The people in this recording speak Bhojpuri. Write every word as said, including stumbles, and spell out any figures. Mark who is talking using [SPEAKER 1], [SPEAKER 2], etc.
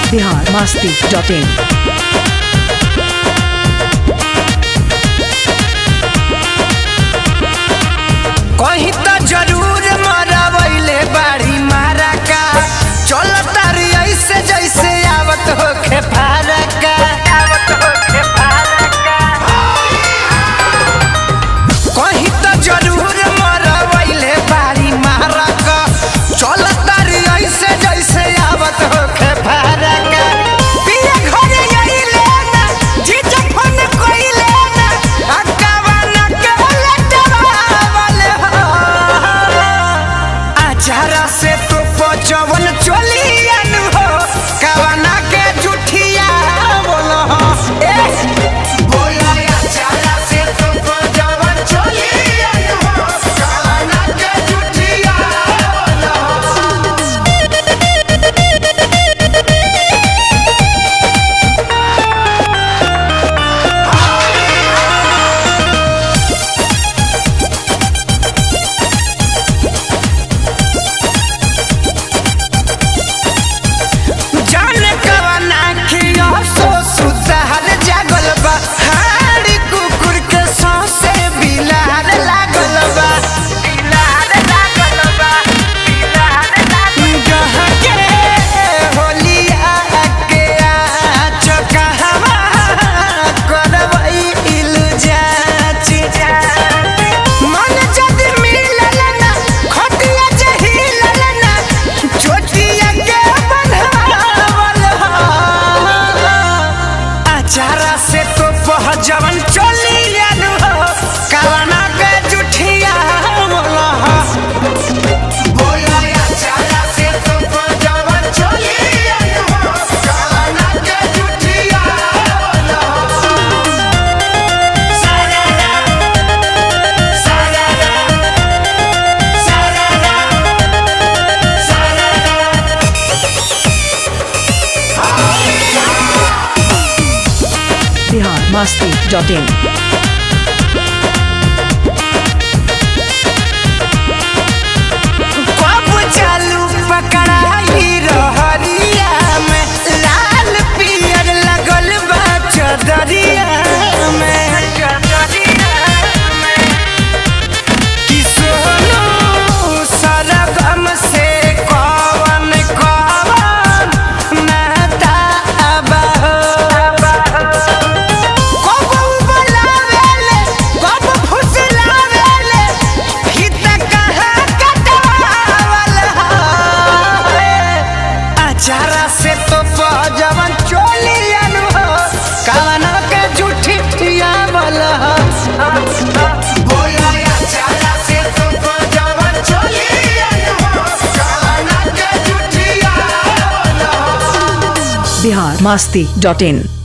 [SPEAKER 1] Bihar Masti dot in.
[SPEAKER 2] कहीं तो जरूर मरवैले बाड़ी मारा का चल तारी ऐसे जैसे आवत होखे फारा का आवत होखे फारा का कहीं तो जरूर मरवैले बाड़ी मारा का चल तारी ऐसे जैसे आवत होखे फारा का पिया घरे आइले ना जीजा फोन कइले ना अकावा ना कहले डरावले आचारा से तो पचवन चलियन हो कवना के जुठिया बोलो ए बोला आचारा से तो पचवन चलियन हो कवना के जुठिया बोलो जाने कवना खिया सो सुतार जागल बा हाड़ी कुकुर के सौसे बिलार लागल बा बिलार लागल बा बिलार लागल जहाँ के होलिया के चकहवा करवई इलु जाची मन जद मिलल ना खटिया जहिलल ना चोटिया के बनवावल आचारा से तो पहजवन चलियन हो कवना के जुठिया बोला बोला आचारा से तो पहजवन चलियन हो कवना के जुठिया बोला सारा सारा
[SPEAKER 1] बिहार मस्ती डॉट इन।
[SPEAKER 2] कब चालू पकड़ाई रहरिया में लाल पियर लगल बा चदरिया में कि सोनू सरगम से कवन कवन नाता बा कब बुलावेले कब फुसलावेले हित कहाँ कटवावल आचारा से तो पजवन चोलियन हो कवना के जुठिया बोल बोला आचारा से तो पजवन चोलियन हो कवना के जुठिया बोल
[SPEAKER 1] बिहार मस्ती डॉट इन।